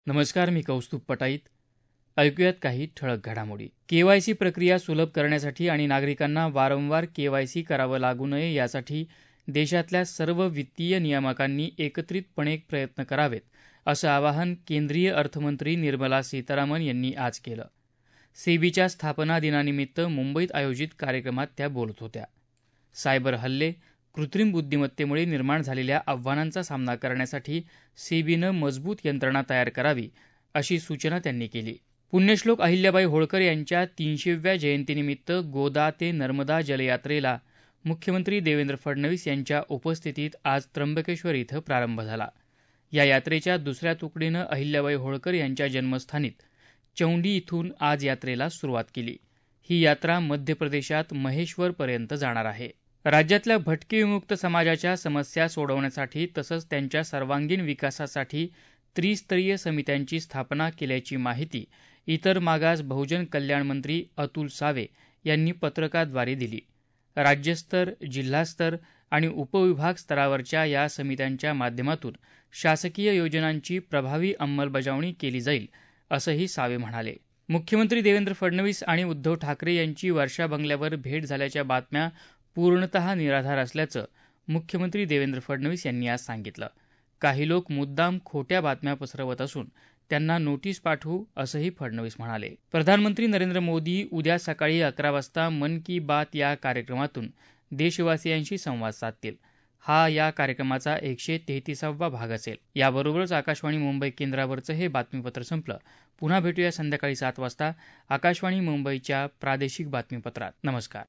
नमस्कार, मी कौस्तुभ पटाईत. ऐकूयात काही ठळक घडामोडी. केवायसी प्रक्रिया सुलभ करण्यासाठी आणि नागरिकांना वारंवार केवायसी करावं लागू नये यासाठी देशातल्या सर्व वित्तीय नियामकांनी एकत्रितपणे प्रयत्न करावेत, असं आवाहन केंद्रीय अर्थमंत्री निर्मला सीतारामन यांनी आज केलं. सेबीच्या स्थापना दिनानिमित्त मुंबईत आयोजित कार्यक्रमात त्या बोलत होत्या. सायबर हल्ले, कृत्रिम बुद्धिमत्तेमुळे निर्माण झालेल्या आव्हानांचा सामना करण्यासाठी सेबीनं मजबूत यंत्रणा तयार करावी, अशी सूचना त्यांनी केली. पुण्यश्लोक अहिल्याबाई होळकर यांच्या 300व्या जयंतीनिमित्त गोदा ते नर्मदा जलयात्रेला मुख्यमंत्री देवेंद्र फडणवीस यांच्या उपस्थितीत आज त्र्यंबकेश्वर इथं प्रारंभ झाला. या यात्रेच्या दुसऱ्या तुकडीनं अहिल्याबाई होळकर यांच्या जन्मस्थानीत चौंडी इथून आज यात्रेला सुरुवात केली. ही यात्रा मध्य प्रदेशात महेश्वरपर्यंत जाणार आहे. राज्यातल्या भटके विमुक्त समाजाच्या समस्या सोडवण्यासाठी तसंच त्यांच्या सर्वांगीण विकासासाठी त्रिस्तरीय समित्यांची स्थापना केल्याची माहिती इतर मागास बहुजन कल्याण मंत्री अतुल सावे यांनी पत्रकाद्वारे दिली. राज्यस्तर, जिल्हास्तर आणि उपविभाग स्तरावरच्या या समित्यांच्या माध्यमातून शासकीय योजनांची प्रभावी अंमलबजावणी केली जाईल, असंही सावे म्हणाले. मुख्यमंत्री देवेंद्र फडणवीस आणि उद्धव ठाकरे यांची वर्षा बंगल्यावर भेट झाल्याच्या बातम्या पूर्णतः निराधार असल्याचं मुख्यमंत्री देवेंद्र फडणवीस यांनी आज सांगितलं. काही लोक मुद्दाम खोट्या बातम्या पसरवत असून त्यांना नोटीस पाठवू, असंही फडणवीस म्हणाले. प्रधानमंत्री नरेंद्र मोदी उद्या सकाळी 11 वाजता मन की बात या कार्यक्रमातून देशवासियांशी संवाद साधतील. हा या कार्यक्रमाचा 133वा भाग असेल. याबरोबरच आकाशवाणी मुंबई केंद्रावरचं हे बातमीपत्र संपलं. पुन्हा भेटूया संध्याकाळी 7 वाजता आकाशवाणी मुंबईच्या प्रादेशिक बातमीपत्रात. नमस्कार.